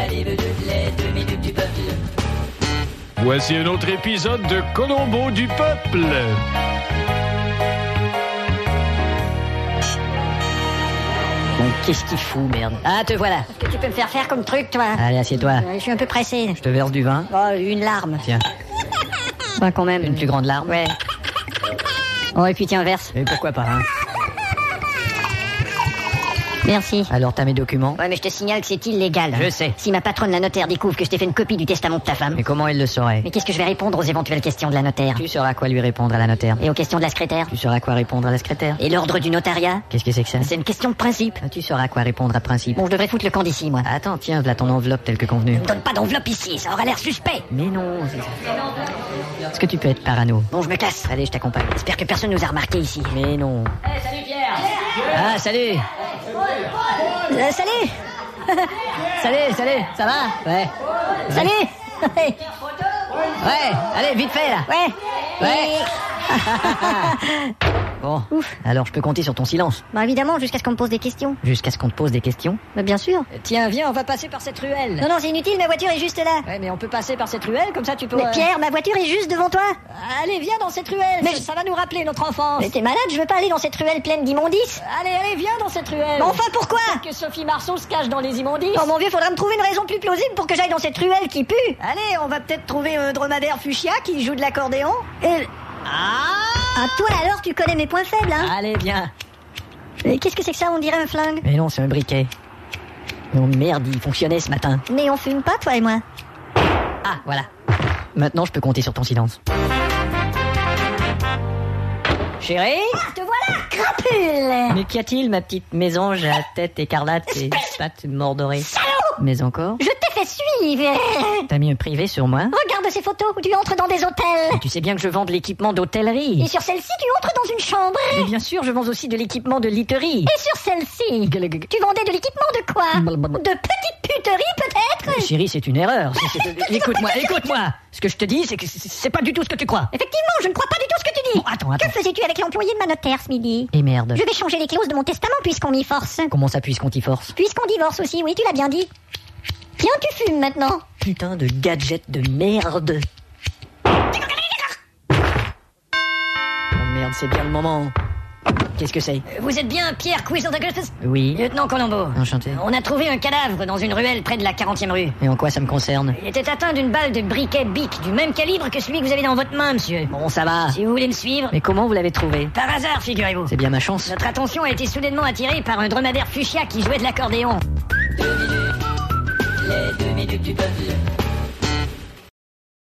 Voici un autre épisode de Colombo du Peuple. Bon, qu'est-ce qu'il fout, merde? Ah, te voilà. Qu'est-ce que tu peux me faire comme truc, toi? Allez, assieds-toi. Je suis un peu pressé. Je te verse du vin. Oh, une larme. Tiens. Bah, quand même. Une plus grande larme? Ouais. Oh, et puis tiens, verse. Et pourquoi pas, hein? Merci. Alors, t'as mes documents? Ouais, mais je te signale que c'est illégal. Je sais. Si ma patronne, la notaire, découvre que je t'ai fait une copie du testament de ta femme. Mais comment elle le saurait? Mais qu'est-ce que je vais répondre aux éventuelles questions de la notaire? Tu sauras quoi lui répondre à la notaire. Et aux questions de la secrétaire? Tu sauras quoi répondre à la secrétaire. Et l'ordre du notariat? Qu'est-ce que c'est que ça? C'est une question de principe. Tu sauras quoi répondre à principe. Bon, je devrais foutre le camp d'ici, moi. Attends, tiens, voilà ton enveloppe telle que convenu. Ne me donne pas d'enveloppe ici, ça aura l'air suspect. Mais non, est-ce que tu peux être parano? Bon, je me casse. Allez, je t'accompagne. J'espère que personne nous a remarqué ici. Mais non. Salut Pierre. Ah, salut. Salut. Salut, ça va? Ouais. Salut. Ouais, allez, vite fait, là. Ouais. Bon, alors je peux compter sur ton silence. Bah évidemment, jusqu'à ce qu'on me pose des questions. Jusqu'à ce qu'on te pose des questions? Bah bien sûr. Tiens, viens, on va passer par cette ruelle. Non, c'est inutile, ma voiture est juste là. Ouais, mais on peut passer par cette ruelle, comme ça tu peux... Mais Pierre, ma voiture est juste devant toi. Allez, viens dans cette ruelle, Mais ça va nous rappeler notre enfance. Mais t'es malade, je veux pas aller dans cette ruelle pleine d'immondices. Allez, viens dans cette ruelle. Mais enfin, pourquoi? Que Sophie Marceau se cache dans les immondices. Oh mon vieux, faudra me trouver une raison plus plausible pour que j'aille dans cette ruelle qui pue. Allez, on va peut-être trouver un dromadaire fuchsia qui joue de l'accordéon. Ah, toi alors, tu connais mes points faibles, hein? Allez, viens. Mais qu'est-ce que c'est que ça? On dirait un flingue. Mais non, c'est un briquet. Oh merde, il fonctionnait ce matin. Mais on fume pas, toi et moi. Ah, voilà. Maintenant, je peux compter sur ton silence. Chérie? Te voilà, crapule! Mais qu'y a-t-il, ma petite mésange à tête écarlate et pattes mordorées? Salaud! Mais encore? Je t'ai fait suivre! T'as mis un privé sur moi? Regarde ces photos où tu entres dans des hôtels! Mais tu sais bien que je vends de l'équipement d'hôtellerie. Et sur celle-ci, tu entres dans une chambre! Mais bien sûr, je vends aussi de l'équipement de literie. Et sur celle-ci, tu vendais de l'équipement de quoi? De petites puteries, peut-être? Chérie, c'est une erreur. Écoute-moi. Ce que je te dis, c'est que c'est pas du tout ce que tu crois. Effectivement, je ne crois pas du tout ce que tu dis! Bon, attends. Que faisais-tu avec l'employé de ma notaire ce midi? Et merde. Je vais changer les clauses de mon testament puisqu'on m'y force. Comment ça, puisqu'on t'y force? Puisqu'on divorce aussi, oui, tu l'as bien dit. Tiens, tu fumes maintenant. Putain de gadget de merde. Oh merde, c'est bien le moment. Qu'est-ce que c'est? Vous êtes bien Pierre Cuisant-Augustus? Oui. Lieutenant Colombo. Enchanté. On a trouvé un cadavre dans une ruelle près de la 40e rue. Et en quoi ça me concerne? Il était atteint d'une balle de briquet Bic, du même calibre que celui que vous avez dans votre main, monsieur. Bon, ça va. Si vous voulez me suivre... Mais comment vous l'avez trouvé? Par hasard, figurez-vous. C'est bien ma chance. Notre attention a été soudainement attirée par un dromadaire fuchsia qui jouait de l'accordéon. 2 minutes du peuple.